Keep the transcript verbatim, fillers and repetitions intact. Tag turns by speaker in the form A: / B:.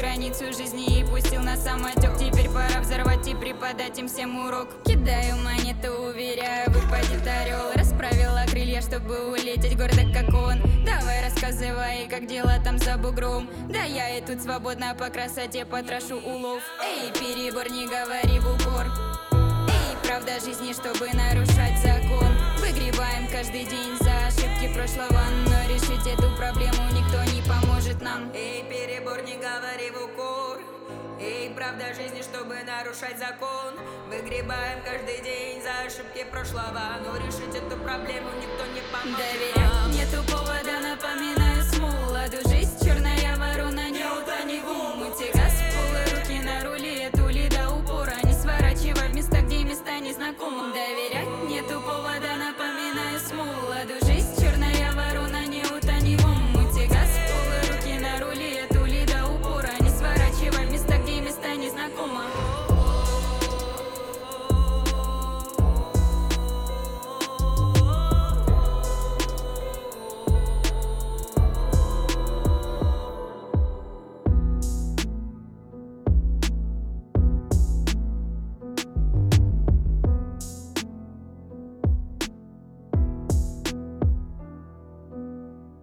A: границу жизни и пустил на самотек. Теперь пора взорвать и преподать им всем урок. Кидаю монету, уверяю, выпадет орел. Расправила крылья, чтобы улететь гордо, как он. Давай рассказывай, как дела там за бугром. Да я и тут свободно по красоте потрошу улов. Эй, перебор, не говори в упор. Эй, правда жизни, чтобы нарушать закон. Выгребаем каждый день за ошибки прошлого, но решить эту проблему никто не поможет нам.
B: Эй, перебор, не говори в укор. Эй, правда жизни, чтобы нарушать закон. Выгребаем каждый день за ошибки прошлого, но решить эту проблему никто не поможет нам.
A: Доверять нету повода, напоминаю с молоду. Жизнь